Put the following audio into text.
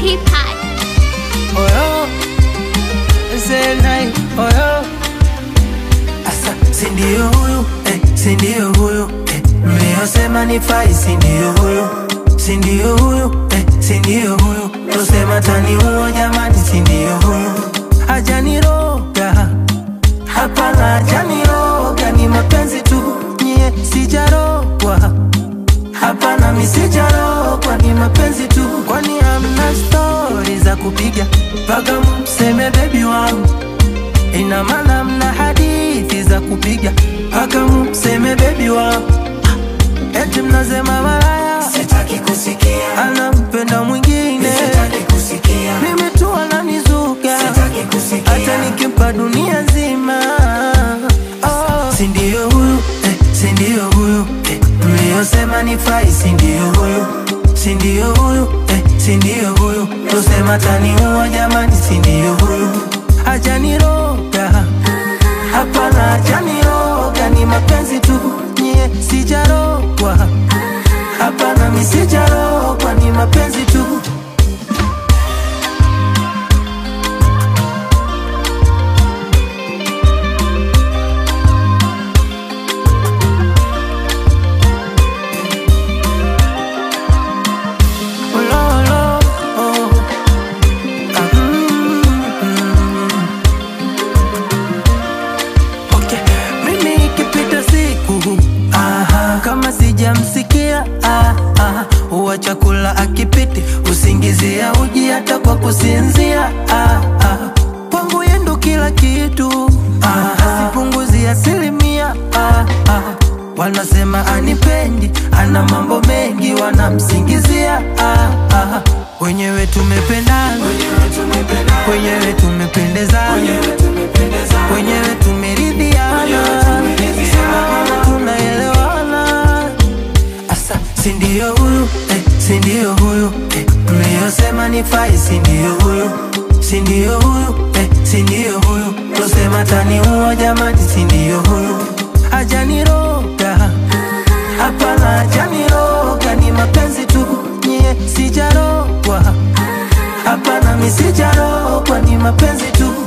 T-Pod. Oh yo, say night, oh yo. Asa, sindio huyu, sindio huyu, mliosema nifai, sindio huyu, sindio huyu, sindio huyu, tosema tani huo jamani, sindio huyu. Hajaniroga, hapana hajaniroga, ni mapenzi tu, nye sijarogwa. Hapana mi sijarogwa, ni mapenzi tu. Kwani hamna story za kupiga mpaka mseme baby wangu? Ina maana hamna hadithi za kupiga mpaka mseme baby wangu? Eti mnasema malaya, sitaki kusikia, anampenda mwingine, sitaki kusikia. Mimi tu ananizuka, sitaki kusikia, hata nikimpa dunia nzima. Oh, sindio huyu, sindio huyu, mliosema nifai, sindio huyu, sindio huyu, sindio huyu, tosema taniua jamani, sindio huyu. Hajaniroga, hapana hajaniroga, ni mapenzi tu, nye sijarogwa. Hapana mi sijarogwa, ni mapenzi tu. Kama sijamsikia, uwa chakula akipiti, usingizia uji hata kwa kusinzia. Kwangu yendo kila kitu, sipunguzi asilimia. Wanasema anipendi, ana mambo mengi, wanamsingizia. Wenyewe tumependana, wenyewe tumependezana, wenyewe tumeridhiana, tunaelewana. Asa, sindio huyu, sindio huyu, mliosema nifai, sindio huyu, sindio huyu, sindio huyu, tosema taniua jamani, sindio huyu. Hajaniroga, hapana hajaniroga, ni mapenzi tu, nye sijarogwa. Hapana mi sijarogwa, ni mapenzi tu.